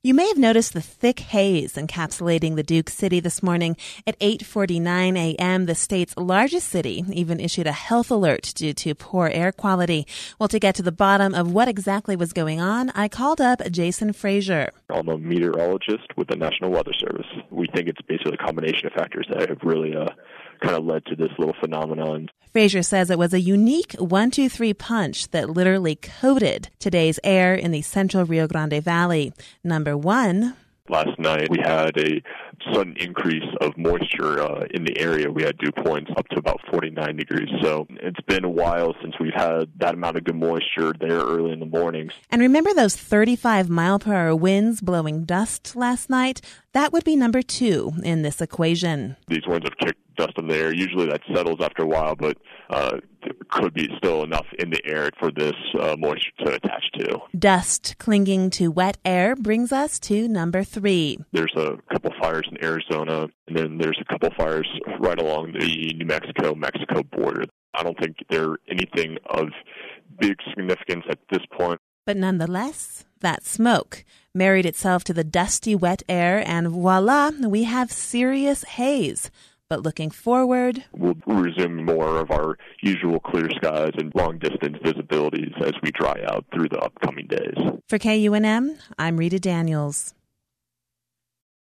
You may have noticed the thick haze encapsulating the Duke City this morning. At 8:49 a.m., the state's largest city even issued a health alert due to poor air quality. Well, to get to the bottom of what exactly was going on, I called up Jason Frazier. I'm a meteorologist with the National Weather Service. We think it's basically a combination of factors that have really kind of led to this little phenomenon. Frazier says it was a unique 1-2-3 punch that literally coated today's air in the central Rio Grande Valley. Number one, last night we had a sudden increase of moisture in the area. We had dew points up to about 49 degrees. So it's been a while since we've had that amount of good moisture there early in the mornings. And remember those 35-mile-per-hour winds blowing dust last night? That would be number two in this equation. These winds have kicked dust in the air. Usually that settles after a while, but there could be still enough in the air for this moisture to attach to. Dust clinging to wet air brings us to number three. There's a couple fires in Arizona, and then there's a couple fires right along the New Mexico border. I don't think they're anything of big significance at this point. But nonetheless, that smoke married itself to the dusty wet air, and voila, we have serious haze. But looking forward, we'll resume more of our usual clear skies and long-distance visibilities as we dry out through the upcoming days. For KUNM, I'm Rita Daniels.